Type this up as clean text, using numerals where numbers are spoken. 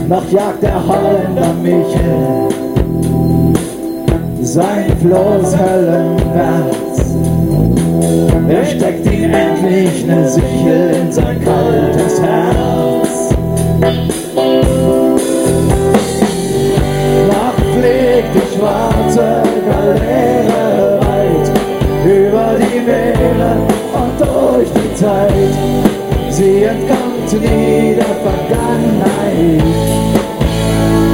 noch jagt der Holländer Michel sein Floß höllenwärts. Er steckt ihm endlich ne Sichel in sein kaltes Herz. Nacht fliegt die schwarze Galeere weit über die Meere und durch die Zeit. Sie entkommt nie der Vergangenheit.